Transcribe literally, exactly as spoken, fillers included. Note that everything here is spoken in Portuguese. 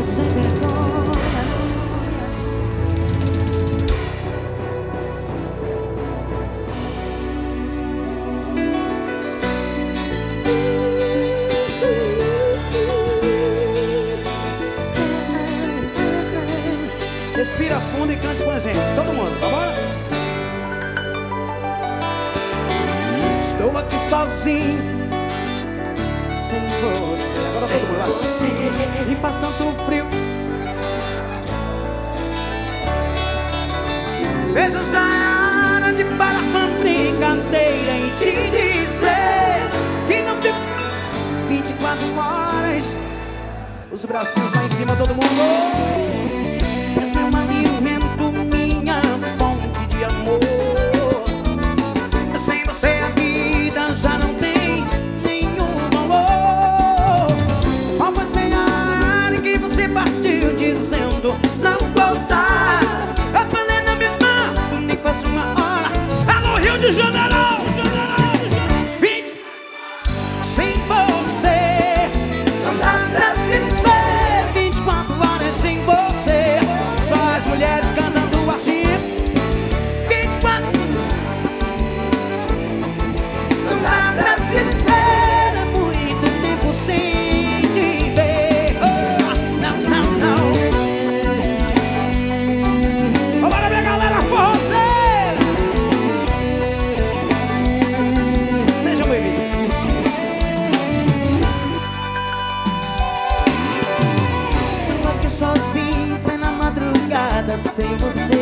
é sem vergonha. Respira fundo e cante com a gente. Todo mundo, vamos? Estou aqui sozinho, sem você. Agora Sem todo mundo lá. você. E faz tanto frio. Vejo já hora de parar com a brincadeira e te dizer que não tem vinte e quatro horas. Os bracinhos lá em cima, todo mundo. És meu alimento, minha fonte de amor. Sem você a vida já não tem nenhum valor. Qual foi a hora que você partiu dizendo não voltar? Eu falei na minha mão, nem faz uma hora. Alô, Rio de Janeiro! vinte Sem você não dá pra viver. Vinte e quatro horas sem você. Só as mulheres cantando assim. vinte e quatro não dá pra viver. É muito tempo sem te ver. Oh, não, não, não. Vambora, minha galera forrozeira. Sejam bem-vindos. Estou aqui sozinho, plena madrugada, sem você.